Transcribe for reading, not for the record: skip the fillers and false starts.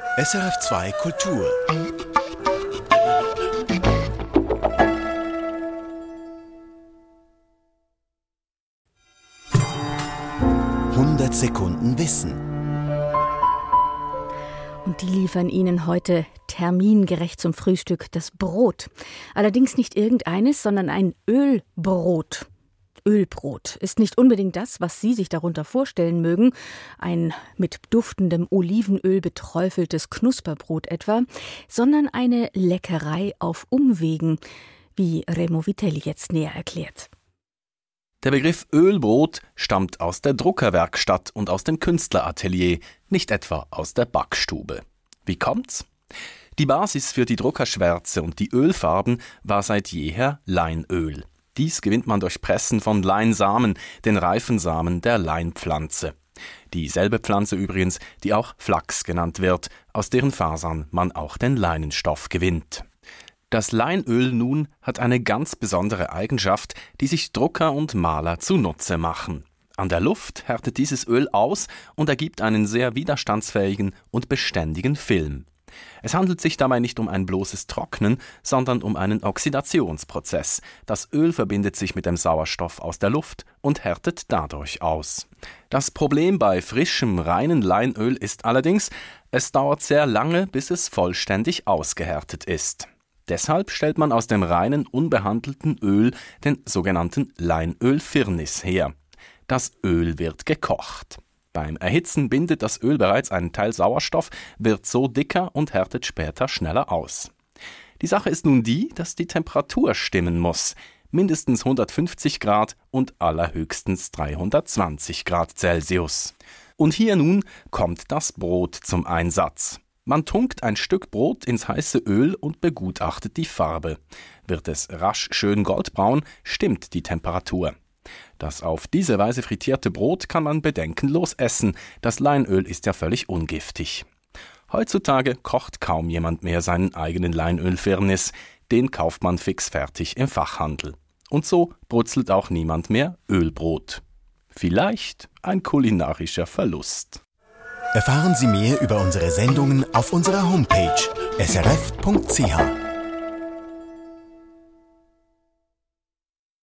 SRF2 Kultur. „100 Sekunden Wissen“. Und die liefern Ihnen heute termingerecht zum Frühstück das Brot. Allerdings nicht irgendeines, sondern ein Ölbrot. Ölbrot ist nicht unbedingt das, was Sie sich darunter vorstellen mögen. Ein mit duftendem Olivenöl beträufeltes Knusperbrot etwa, sondern eine Leckerei auf Umwegen, wie Remo Vitelli jetzt näher erklärt. Der Begriff Ölbrot stammt aus der Druckerwerkstatt und aus dem Künstleratelier, nicht etwa aus der Backstube. Wie kommt's? Die Basis für die Druckerschwärze und die Ölfarben war seit jeher Leinöl. Dies gewinnt man durch Pressen von Leinsamen, den reifen Samen der Leinpflanze. Dieselbe Pflanze übrigens, die auch Flachs genannt wird, aus deren Fasern man auch den Leinenstoff gewinnt. Das Leinöl nun hat eine ganz besondere Eigenschaft, die sich Drucker und Maler zunutze machen. An der Luft härtet dieses Öl aus und ergibt einen sehr widerstandsfähigen und beständigen Film. Es handelt sich dabei nicht um ein bloßes Trocknen, sondern um einen Oxidationsprozess. Das Öl verbindet sich mit dem Sauerstoff aus der Luft und härtet dadurch aus. Das Problem bei frischem, reinen Leinöl ist allerdings, es dauert sehr lange, bis es vollständig ausgehärtet ist. Deshalb stellt man aus dem reinen, unbehandelten Öl den sogenannten Leinölfirnis her. Das Öl wird gekocht. Beim Erhitzen bindet das Öl bereits einen Teil Sauerstoff, wird so dicker und härtet später schneller aus. Die Sache ist nun die, dass die Temperatur stimmen muss. Mindestens 150 Grad und allerhöchstens 320 Grad Celsius. Und hier nun kommt das Brot zum Einsatz. Man tunkt ein Stück Brot ins heiße Öl und begutachtet die Farbe. Wird es rasch schön goldbraun, stimmt die Temperatur. Das auf diese Weise frittierte Brot kann man bedenkenlos essen. Das Leinöl ist ja völlig ungiftig. Heutzutage kocht kaum jemand mehr seinen eigenen Leinölfirnis. Den kauft man fixfertig im Fachhandel. Und so brutzelt auch niemand mehr Ölbrot. Vielleicht ein kulinarischer Verlust. Erfahren Sie mehr über unsere Sendungen auf unserer Homepage srf.ch.